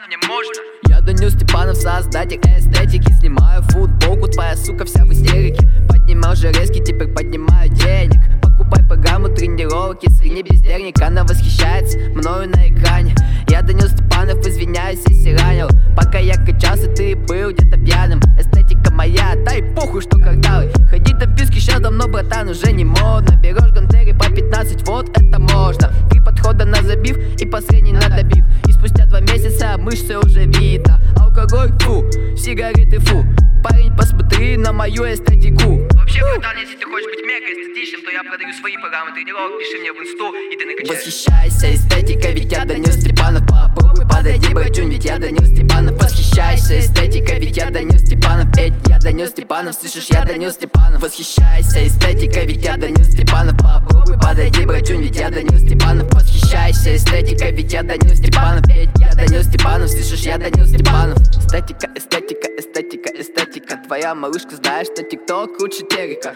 мне можно. Я Данил Степанов, создатель эстетики. Снимаю футболку, твоя сука вся в истерике. Поднимал железки, теперь поднимаю денег. Покупай программу тренировок, если не бездельник. Она восхищается мною на экране. Я Данил Степанов, извиняюсь, если ранил. Пока я качался, ты был где-то пьяным. Эстетика моя, дай похуй, что кварталы. Ходить до писки сейчас давно, братан, уже не модно. Берешь гантели по 15, вот это можно. 3 подхода на забив и последний на добив. И спустя 2 месяца мышцы уже видно. Алкоголь, фу, сигареты, фу. Парень, посмотри на мою эстетику. Вообще, братан, если ты хочешь быть мега эстетичным, то я продаю свои программы тренировок. Пиши мне в инсту, и ты накачаешь. Восхищайся эстетикой, ведь я Данил Степанов. Попробуй подойди, братюнь, ведь я Данил Степанов. Восхищайся эстетикой, ведь я Данил Степанов. Ведь я Данил Степанов, слышишь, я Данил Степанов. Восхищайся эстетикой, ведь я Данил Степанов. Попробуй подойди, братюнь, ведь я Данил Степанов. Восхищайся эстетикой, ведь я Данил Степанов. Ведь я Данил Степанов, слышишь, я Данил Степанов. Эстетика, эстетика, эстетика, эстетика. Твоя малышка знает, что тикток лучше телека.